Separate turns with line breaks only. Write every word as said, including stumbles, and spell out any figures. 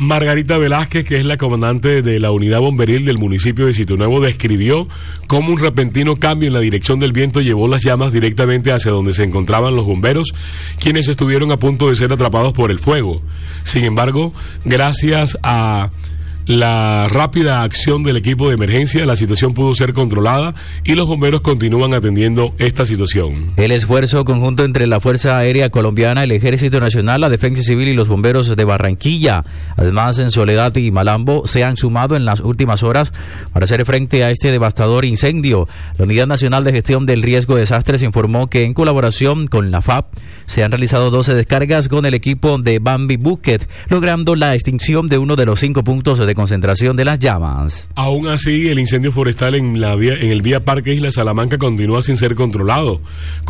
Margarita Velázquez, que es la comandante de la unidad bomberil del municipio de Sitio Nuevo, describió cómo un repentino cambio en la dirección del viento llevó las llamas directamente hacia donde se encontraban los bomberos, quienes estuvieron a punto de ser atrapados por el fuego. Sin embargo, gracias a la rápida acción del equipo de emergencia, la situación pudo ser controlada y los bomberos continúan atendiendo esta situación.
El esfuerzo conjunto entre la Fuerza Aérea Colombiana, el Ejército Nacional, la Defensa Civil y los bomberos de Barranquilla, además en Soledad y Malambo, se han sumado en las últimas horas para hacer frente a este devastador incendio. La Unidad Nacional de Gestión del Riesgo de Desastres informó que en colaboración con la F A P se han realizado doce descargas con el equipo de Bambi Bucket, logrando la extinción de uno de los cinco puntos de concentración de las llamas.
Aún así, el incendio forestal en la vía, en el vía Parque Isla Salamanca continúa sin ser controlado.